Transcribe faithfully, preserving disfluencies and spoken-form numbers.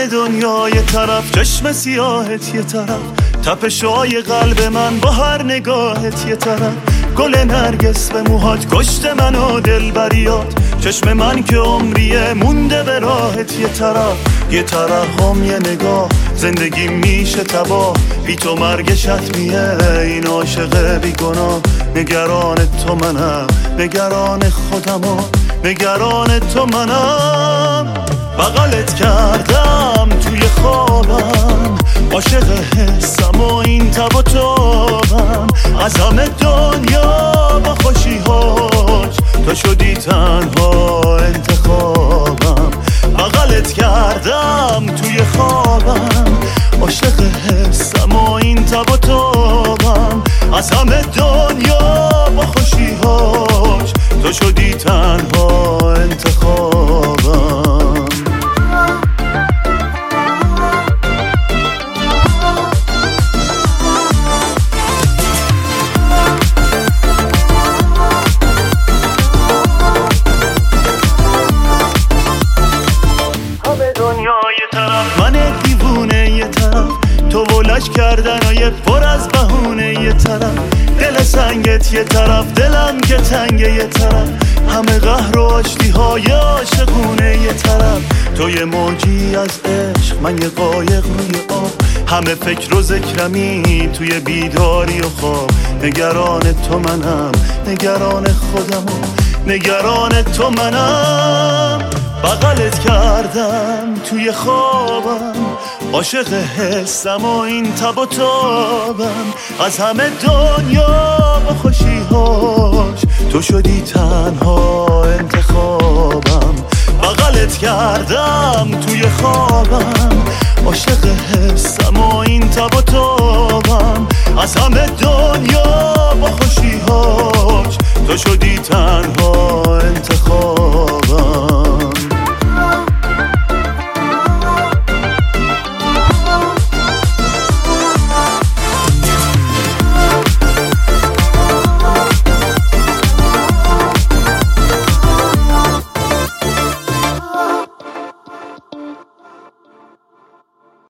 همه دنیا یه طرف، چشم سیاهت یه طرف، تپشای قلب من با هر نگاهت یه طرف، گل نرگس به موهات کشت من و دلبریات، چشم من که عمریه مونده به راهت یه طرف، یه طرف هم یه نگاه زندگی میشه تباه، بی تو مرگ شتمیه این عاشق بی گناه، نگران تو منم نگران خودم و نگران تو منم، بغلت کردم توی خوابم، عاشق حسم و این تب و تابم، از همه دنیا با خوشیهاش تو شدی تنها انتخابم، بغلت کردم توی خوابم، عاشق حسم و این تب و تابم، از همه دنیا با خوشیهاش تو شدی تنها انتخابم. همه دنیا یه طرف، من دیوونه یه طرف، تو ولش کردن و یه پر از بهونه یه طرف، دل سنگت یه طرف، دلم که تنگه یه طرف، همه قهر و آشتی های عاشقونه یه طرف، تو یه موجی از عشق من یه قایق روی آب، همه فکر و ذکرمی توی بیداری و خواب، نگران تو منم نگران خودم و نگران تو منم، بغلت کردم توی خوابم، عاشق حسم و این تب و تابم، از همه دنیا با خوشیهاش تو شدی تنها انتخابم، بغلت کردم توی خوابم،